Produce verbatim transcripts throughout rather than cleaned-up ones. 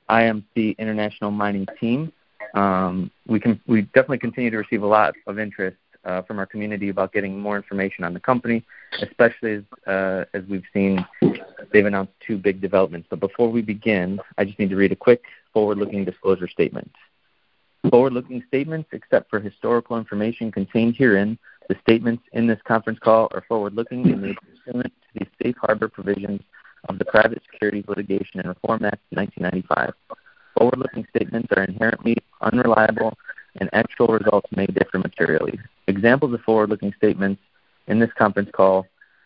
I M C International Mining team. Um, we can we definitely continue to receive a lot of interest uh, from our community about getting more information on the company, especially as, uh, as we've seen they've announced two big developments. But before we begin, I just need to read a quick forward-looking disclosure statement. Forward-looking statements, except for historical information contained herein, the statements in this conference call are forward-looking and made pursuant to the safe harbor provisions of the Private Securities Litigation and Reform Act of nineteen ninety-five. Forward-looking statements are inherently unreliable, and actual results may differ materially. Examples of forward-looking statements in this conference call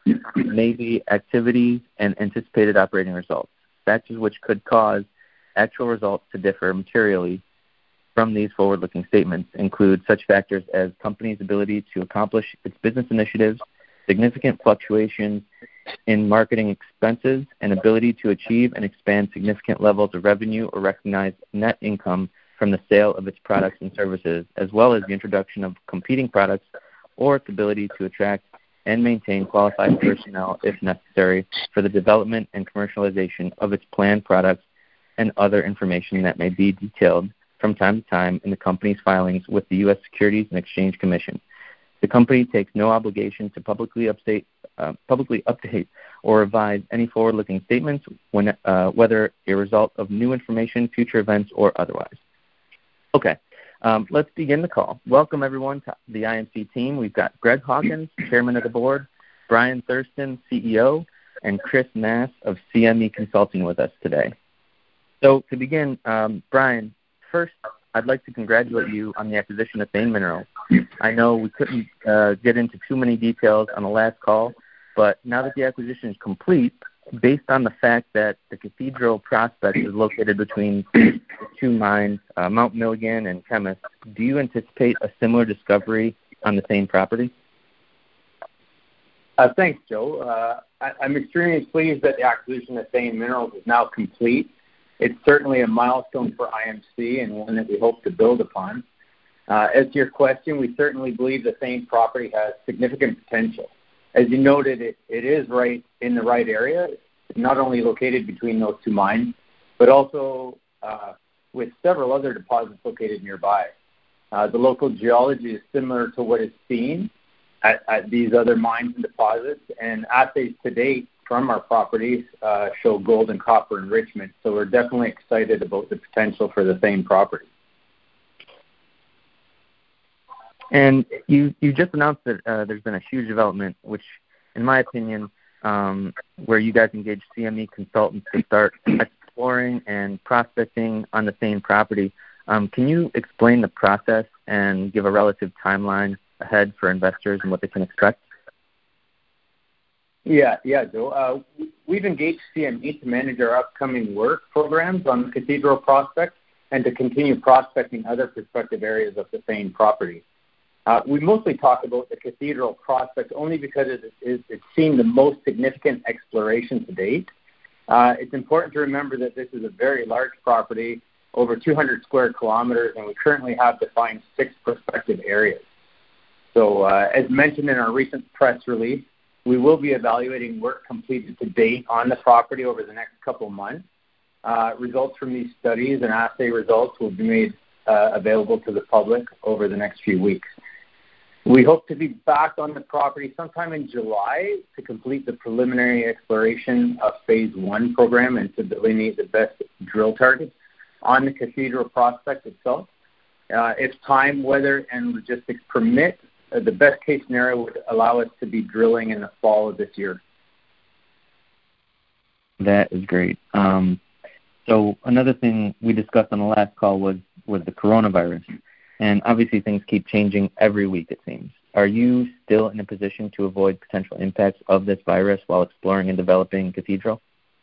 may be activities and anticipated operating results. Factors which could cause actual results to differ materially from these forward-looking statements include such factors as company's ability to accomplish its business initiatives, significant fluctuations in marketing expenses, and ability to achieve and expand significant levels of revenue or recognize net income from the sale of its products and services, as well as the introduction of competing products or its ability to attract and maintain qualified personnel if necessary for the development and commercialization of its planned products and other information that may be detailed from time to time in the company's filings with the U S Securities and Exchange Commission. The company takes no obligation to publicly update, uh, publicly update or revise any forward-looking statements, when, uh, whether a result of new information, future events, or otherwise. Okay, um, let's begin the call. Welcome, everyone, to the I M C team. We've got Greg Hawkins, Chairman of the Board, Brian Thurston, C E O, and Chris Mass of C M E Consulting with us today. So to begin, um, Brian, first, I'd like to congratulate you on the acquisition of Thane Minerals. I know we couldn't uh, get into too many details on the last call, but now that the acquisition is complete, based on the fact that the Cathedral prospect is located between the two mines, uh, Mount Milligan and Kemess, do you anticipate a similar discovery on the Thane property? Uh, thanks, Joe. Uh, I, I'm extremely pleased that the acquisition of Thane Minerals is now complete. It's certainly a milestone for I M C and one that we hope to build upon. Uh, as to your question, we certainly believe the Thane property has significant potential. As you noted, it, it is right in the right area. It's not only located between those two mines, but also uh, with several other deposits located nearby. Uh, the local geology is similar to what is seen at, at these other mines and deposits, and assays to date from our properties uh, show gold and copper enrichment. So we're definitely excited about the potential for the Thane property. And you, you just announced that uh, there's been a huge development, which, in my opinion, um, where you guys engaged C M E consultants to start exploring and prospecting on the Thane property. Um, can you explain the process and give a relative timeline ahead for investors and what they can expect? Yeah, yeah, Joe. Uh, we've engaged C M E to manage our upcoming work programs on the Cathedral prospect and to continue prospecting other prospective areas of the Thane property. Uh, we mostly talk about the Cathedral prospect only because it, it, it's seen the most significant exploration to date. Uh, it's important to remember that this is a very large property, over two hundred square kilometers, and we currently have defined six prospective areas. So uh, as mentioned in our recent press release, we will be evaluating work completed to date on the property over the next couple of months. Uh, results from these studies and assay results will be made uh, available to the public over the next few weeks. We hope to be back on the property sometime in July to complete the preliminary exploration of phase one program and to delineate the best drill targets on the Cathedral prospect itself. Uh, if time, weather, and logistics permit, uh, the best case scenario would allow us to be drilling in the fall of this year. That is great. Um, so another thing we discussed on the last call was, was the coronavirus. And obviously things keep changing every week, it seems. Are you still in a position to avoid potential impacts of this virus while exploring and developing Cathedral?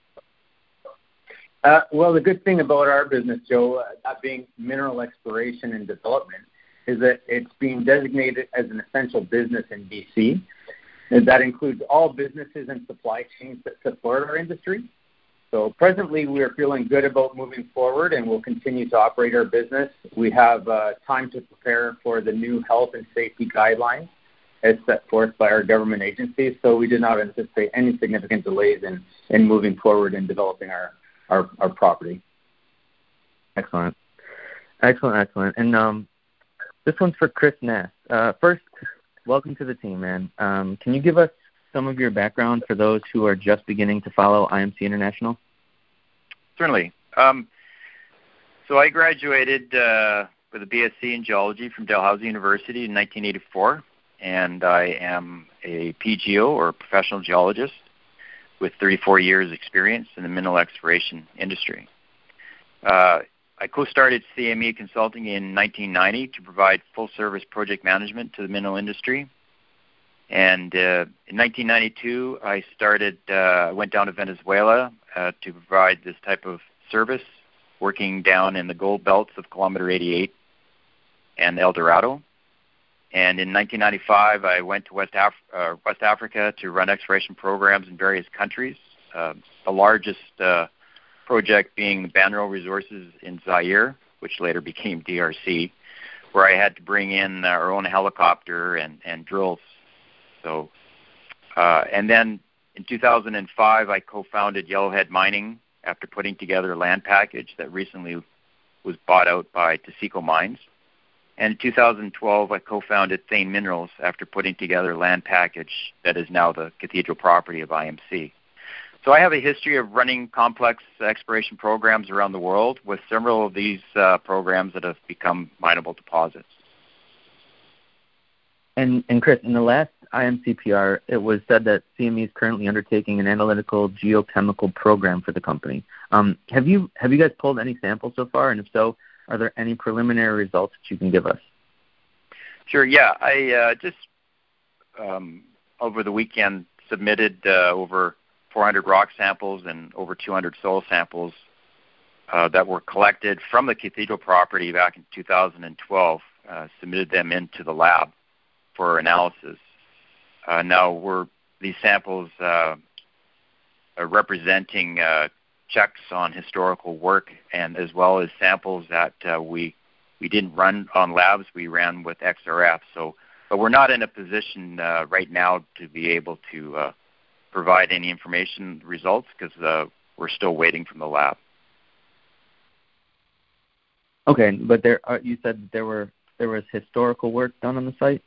Uh, well, the good thing about our business, Joe, uh, that being mineral exploration and development, is that it's being designated as an essential business in B C. And that includes all businesses and supply chains that support our industry. So presently, we are feeling good about moving forward, and we'll continue to operate our business. We have uh, time to prepare for the new health and safety guidelines as set forth by our government agencies, so we do not anticipate any significant delays in, in moving forward and developing our, our, our property. Excellent. Excellent, excellent. And um, this one's for Chris Ness. Uh, first, welcome to the team, man. Um, can you give us some of your background for those who are just beginning to follow I M C International? Certainly. Um, so I graduated uh, with a B S c in geology from Dalhousie University in nineteen eighty-four, and I am a P G O, or professional geologist, with thirty-four years experience in the mineral exploration industry. Uh, I co-started C M E Consulting in nineteen ninety to provide full-service project management to the mineral industry. And uh, in nineteen ninety-two, I started, uh, went down to Venezuela uh, to provide this type of service, working down in the gold belts of Kilometer eighty-eight and El Dorado. And in nineteen ninety-five, I went to West, Af- uh, West Africa to run exploration programs in various countries, uh, the largest uh, project being Banro Resources in Zaire, which later became D R C, where I had to bring in our own helicopter and, and drills. So, uh, and then in two thousand five, I co-founded Yellowhead Mining after putting together a land package that recently was bought out by Taseko Mines. And in two thousand twelve, I co-founded Thane Minerals after putting together a land package that is now the cathedral property of I M C. So I have a history of running complex exploration programs around the world, with several of these uh, programs that have become mineable deposits. And, and Chris, in the last I M C P R, it was said that C M E is currently undertaking an analytical geochemical program for the company. Um, have you have you guys pulled any samples so far? And if so, are there any preliminary results that you can give us? Sure, yeah. I uh, just, um, over the weekend, submitted uh, over four hundred rock samples and over two hundred soil samples uh, that were collected from the cathedral property back in two thousand twelve, uh, submitted them into the lab for analysis. Uh, now, we're, these samples uh, are representing uh, checks on historical work, and as well as samples that uh, we we didn't run on labs, we ran with X R F. So, but we're not in a position uh, right now to be able to uh, provide any information results because uh, we're still waiting from the lab. Okay, but there are, you said there were there was historical work done on the site?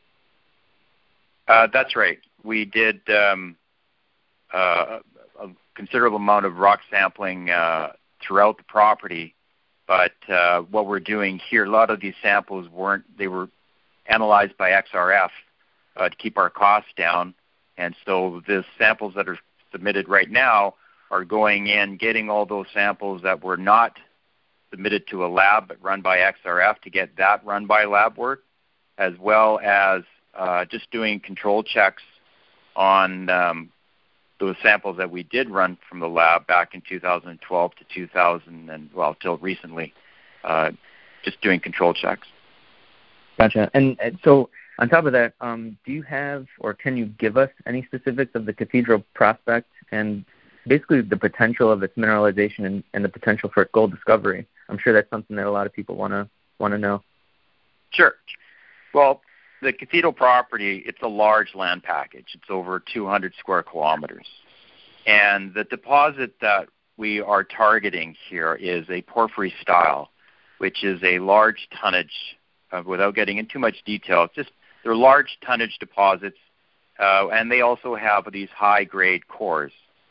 Uh, that's right. We did um, uh, a considerable amount of rock sampling uh, throughout the property, but uh, what we're doing here, a lot of these samples weren't, they were analyzed by X R F uh, to keep our costs down, and so the samples that are submitted right now are going in, getting all those samples that were not submitted to a lab but run by X R F to get that run by lab work, as well as uh, just doing control checks on um, those samples that we did run from the lab back in two thousand twelve to two thousand and, well, till recently, uh, just doing control checks. Gotcha. And, and so on top of that, um, do you have or can you give us any specifics of the cathedral prospect and basically the potential of its mineralization and, and the potential for gold discovery? I'm sure that's something that a lot of people want to want to know. Sure. Well, the cathedral property, it's a large land package. It's over two hundred square kilometers. And the deposit that we are targeting here is a porphyry style, which is a large tonnage, uh, without getting into too much detail, just they're large tonnage deposits, uh, and they also have these high-grade cores.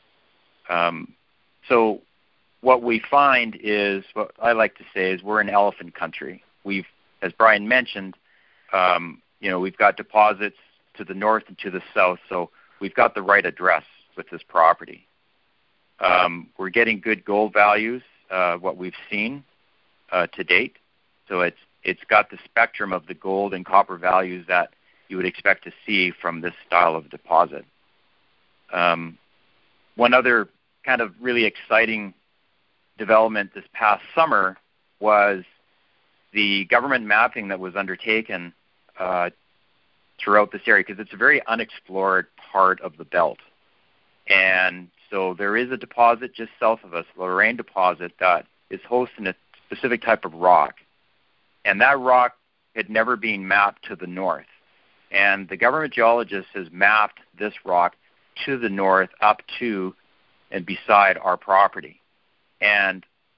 Um, so what we find is, what I like to say is we're in elephant country. We've, as Brian mentioned, um, you know, we've got deposits to the north and to the south, so we've got the right address with this property. Um, we're getting good gold values, uh, what we've seen uh, to date. So it's it's got the spectrum of the gold and copper values that you would expect to see from this style of deposit. Um, one other kind of really exciting development this past summer was the government mapping that was undertaken uh, throughout this area, because it's a very unexplored part of the belt. And so there is a deposit just south of us, the Lorraine deposit, that is hosting a specific type of rock. And that rock had never been mapped to the north. And the government geologist has mapped this rock to the north, up to and beside our property. And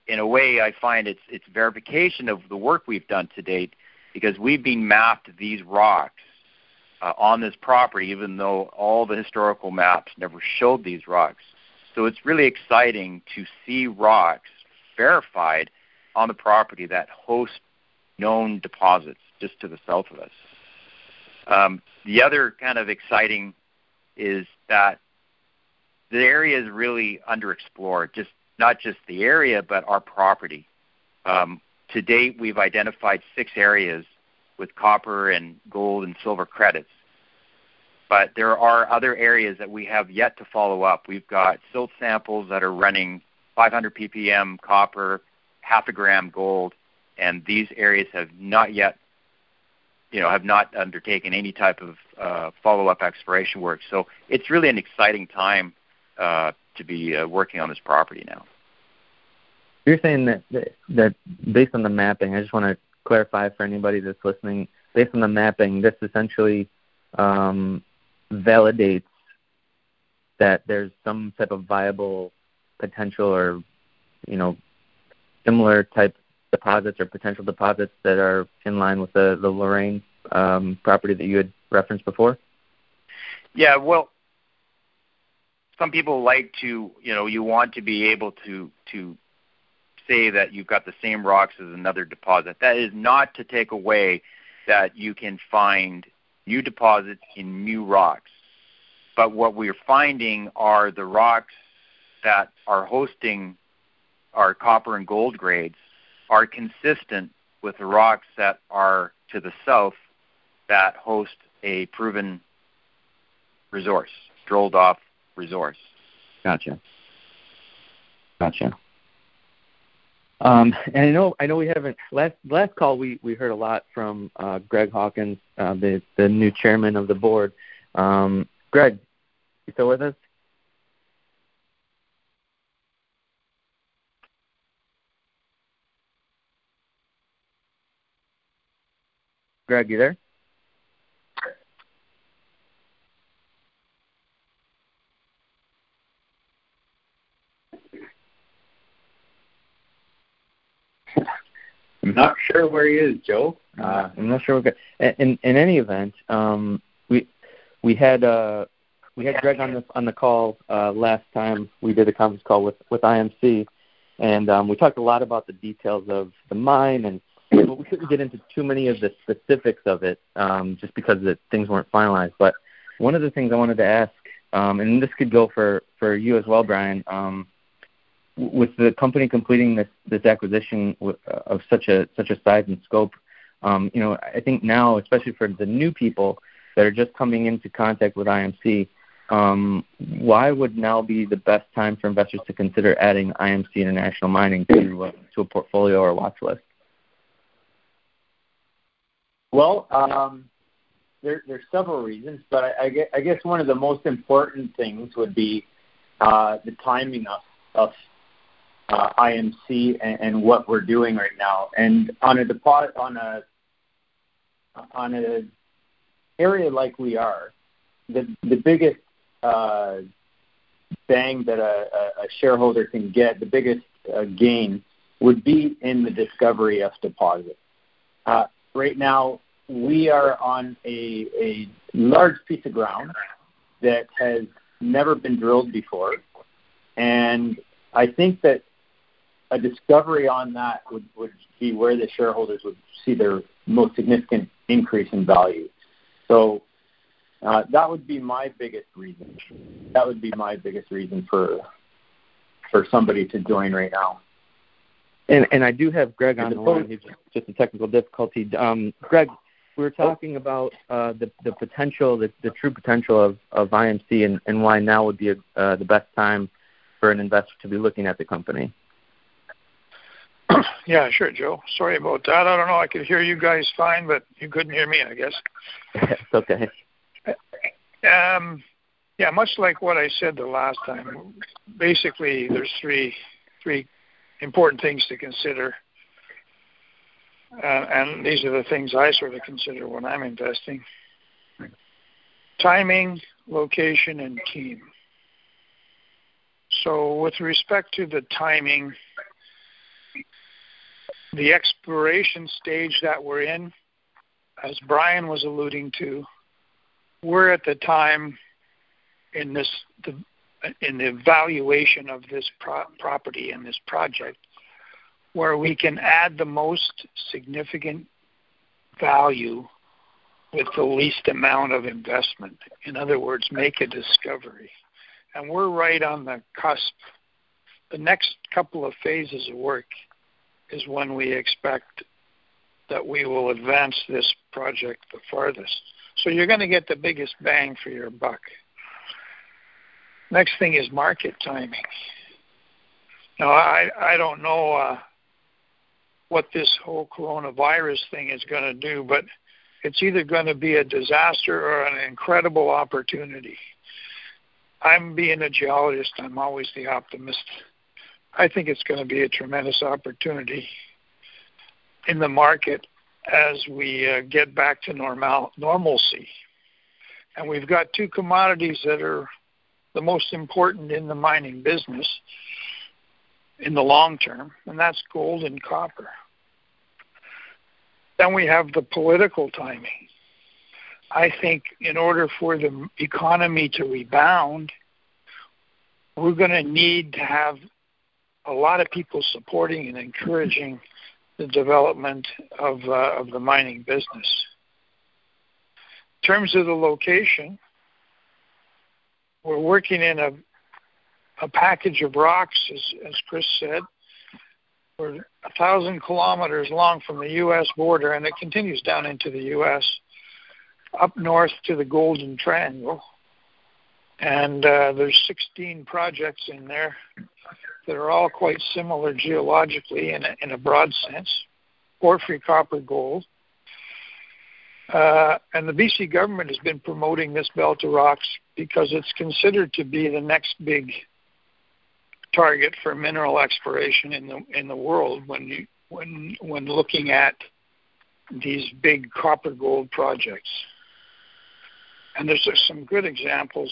in a way, I find it's it's verification of the work we've done to date, because we've been mapped these rocks uh, on this property, even though all the historical maps never showed these rocks. So it's really exciting to see rocks verified on the property that host known deposits just to the south of us. Um, the other kind of exciting is that the area is really underexplored, just not just the area, but our property. Um, to date, we've identified six areas with copper and gold and silver credits. But there are other areas that we have yet to follow up. We've got silt samples that are running five hundred p p m copper, half a gram gold, and these areas have not yet, you know, have not undertaken any type of uh, follow-up exploration work. So it's really an exciting time uh, to be uh, working on this property now. You're saying that, that that based on the mapping, I just want to clarify for anybody that's listening, based on the mapping, this essentially um, validates that there's some type of viable potential or, you know, similar type deposits or potential deposits that are in line with the, the Lorraine um, property that you had referenced before? Yeah, well, some people like to, you know, you want to be able to to say that you've got the same rocks as another deposit. That is not to take away that you can find new deposits in new rocks. But what we're finding are the rocks that are hosting our copper and gold grades are consistent with the rocks that are to the south that host a proven resource, drilled off resource. Gotcha. Gotcha. Um, and I know, I know we haven't. Last last call, we, we heard a lot from uh, Greg Hawkins, uh, the the new chairman of the board. Um, Greg, you still with us? Greg, you there? I'm not sure where he is, Joe. Uh, I'm not sure. What, in in any event, um, we we had uh, we had Greg on the on the call uh, last time we did a conference call with, with I M C, and um, we talked a lot about the details of the mine, and but we couldn't get into too many of the specifics of it um, just because the things weren't finalized. But one of the things I wanted to ask, um, and this could go for, for you as well, Brian. Um, with the company completing this, this acquisition of such a such a size and scope, um, you know, I think now, especially for the new people that are just coming into contact with I M C, um, why would now be the best time for investors to consider adding I M C International Mining to uh, to a portfolio or watch list? Well, um, there, there's several reasons, but I, I, guess, I guess one of the most important things would be uh, the timing of, of Uh, I M C and, and what we're doing right now, and on a deposit on a on a area like we are, the the biggest uh, bang that a, a shareholder can get, the biggest uh, gain, would be in the discovery of deposit. Uh, right now, we are on a a large piece of ground that has never been drilled before, and I think that a discovery on that would, would be where the shareholders would see their most significant increase in value. So uh, that would be my biggest reason. That would be my biggest reason for for somebody to join right now. And and I do have Greg on the line. He's just a technical difficulty. Um, Greg, we were talking about uh, the the potential, the, the true potential of, of I M C, and, and why now would be a, uh, the best time for an investor to be looking at the company. Yeah, sure, Joe. Sorry about that. I don't know. I could hear you guys fine, but you couldn't hear me, I guess. It's okay. Um, yeah, much like what I said the last time, basically there's three three important things to consider. Uh, and these are the things I sort of consider when I'm investing. Timing, location, and team. So with respect to the timing, the exploration stage that we're in, as Brian was alluding to, we're at the time in this the, in the evaluation of this pro- property and this project where we can add the most significant value with the least amount of investment. In other words, make a discovery. And we're right on the cusp. The next couple of phases of work is when we expect that we will advance this project the farthest. So you're going to get the biggest bang for your buck. Next thing is market timing. Now, I, I don't know uh, what this whole coronavirus thing is going to do, but it's either going to be a disaster or an incredible opportunity. I'm being a geologist. I'm always the optimist. I think it's going to be a tremendous opportunity in the market as we uh, get back to normal normalcy. And we've got two commodities that are the most important in the mining business in the long term, and that's gold and copper. Then we have the political timing. I think in order for the economy to rebound, we're going to need to have a lot of people supporting and encouraging the development of, uh, of the mining business. In terms of the location, we're working in a, a package of rocks, as, as Chris said. We're a thousand kilometers long from the U S border, and it continues down into the U S, up north to the Golden Triangle. And uh, there's sixteen projects in there that are all quite similar geologically in a, in a broad sense, porphyry, copper, gold. Uh, and the B C government has been promoting this belt of rocks because it's considered to be the next big target for mineral exploration in the in the world when you when when looking at these big copper gold projects. And there's some good examples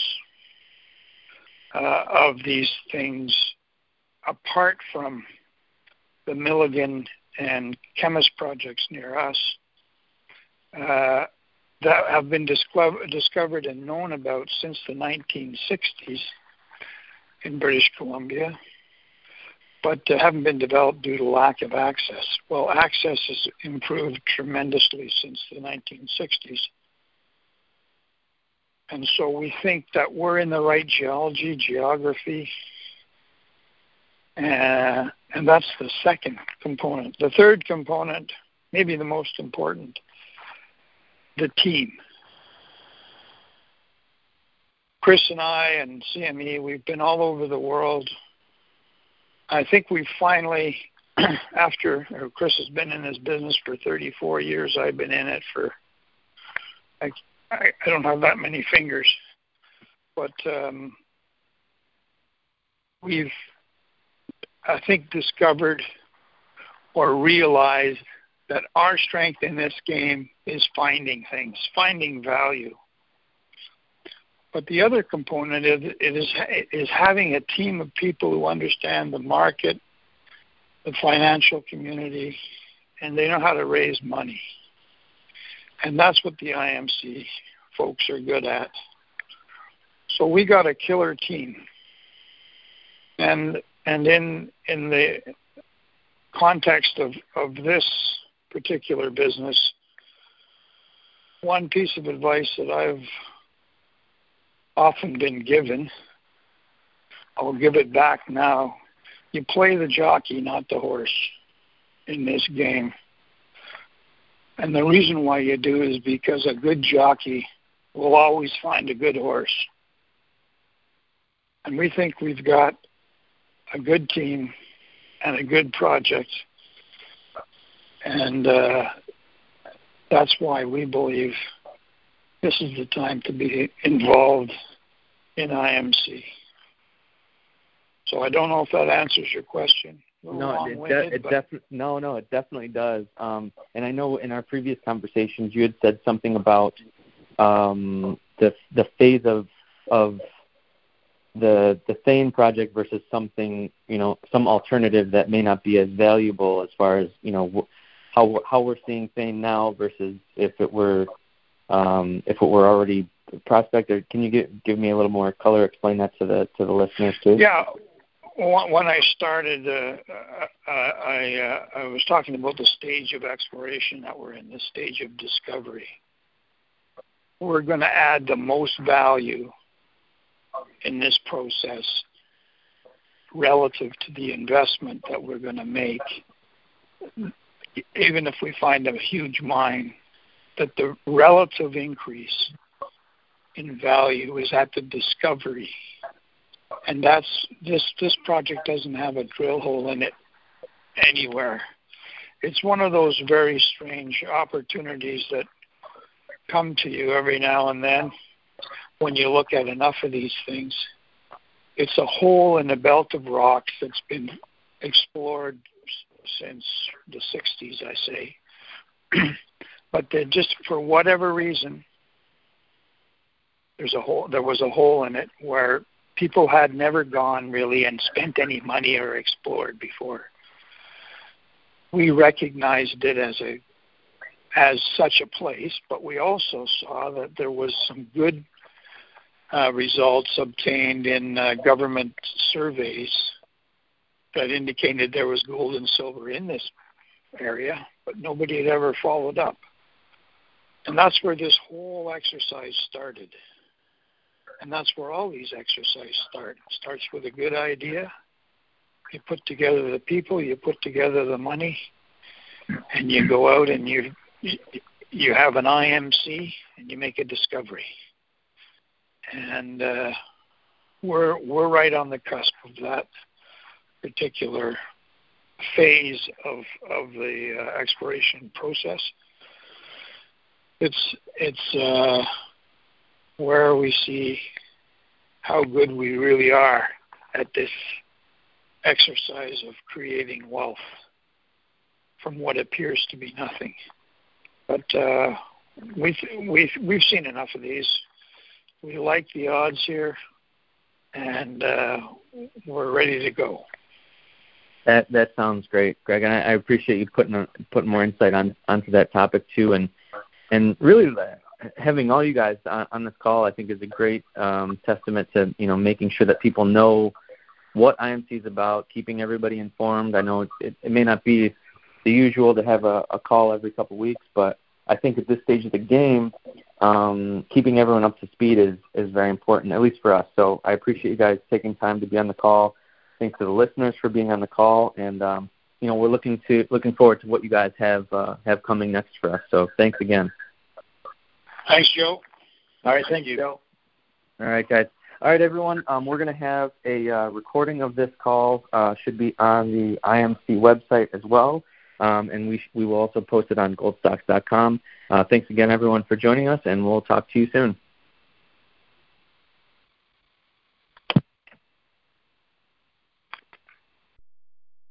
uh, of these things apart from the Milligan and Chemist projects near us uh, that have been discover- discovered and known about since the nineteen sixties in British Columbia, but uh, haven't been developed due to lack of access. Well, access has improved tremendously since the nineteen sixties. And so we think that we're in the right geology, geography, uh, and that's the second component. The third component, maybe the most important, the team. Chris and I and C M E, we've been all over the world. I think we finally, after Chris has been in this business for thirty-four years, I've been in it for, I, I, I don't have that many fingers, but um, we've, I think, discovered or realized that our strength in this game is finding things, finding value. But the other component is, it is, is having a team of people who understand the market, the financial community, and they know how to raise money. And that's what the I M C folks are good at. So we got a killer team. And and in in the context of, of this particular business, one piece of advice that I've often been given, I'll give it back now. You play the jockey, not the horse, in this game. And the reason why you do is because a good jockey will always find a good horse. And we think we've got a good team and a good project. And uh, that's why we believe this is the time to be involved in I M C. So I don't know if that answers your question. No, it, de- it definitely no, no, it definitely does. Um, and I know in our previous conversations you had said something about um, the the phase of of the the Thane project versus something, you know, some alternative that may not be as valuable as far as, you know, how how we're seeing Thane now versus if it were um, if it were already prospected. Can you give give me a little more color? Explain that to the to the listeners too. Yeah. When I started, uh, I uh, I was talking about the stage of exploration that we're in, the stage of discovery. We're going to add the most value in this process relative to the investment that we're going to make. Even if we find a huge mine, that the relative increase in value is at the discovery. And that's this this project doesn't have a drill hole in it anywhere. It's one of those very strange opportunities that come to you every now and then when you look at enough of these things. It's a hole in a belt of rocks that's been explored since the sixties, I say. But then just for whatever reason, there's a hole. There was a hole in it where people had never gone really and spent any money or explored before. We recognized it as a as such a place, but we also saw that there was some good uh, results obtained in uh, government surveys that indicated there was gold and silver in this area, but nobody had ever followed up. And that's where this whole exercise started. And that's where all these exercises start. It starts with a good idea. You put together the people, you put together the money, and you go out and you you have an I M C and you make a discovery. And uh, we're we're right on the cusp of that particular phase of of the uh, exploration process. It's it's. Uh, where we see how good we really are at this exercise of creating wealth from what appears to be nothing. But uh, we've, we've, we've seen enough of these. We like the odds here, and uh, we're ready to go. That that sounds great, Greg, and I, I appreciate you putting a, putting more insight on onto that topic too, and and really having all you guys on, on this call, I think, is a great um, testament to, you know, making sure that people know what I M C is about, keeping everybody informed. I know it, it, it may not be the usual to have a, a call every couple of weeks, but I think at this stage of the game, um, keeping everyone up to speed is, is very important, at least for us. So I appreciate you guys taking time to be on the call. Thanks to the listeners for being on the call, and um, you know, we're looking to looking forward to what you guys have uh, have coming next for us. So thanks again. Thanks, Joe. All right, thank you, Joe. All right, guys. All right, everyone. Um, we're going to have a uh, recording of this call. Uh, should be on the I M C website as well, um, and we sh- we will also post it on gold stocks dot com. Uh, thanks again, everyone, for joining us, and we'll talk to you soon.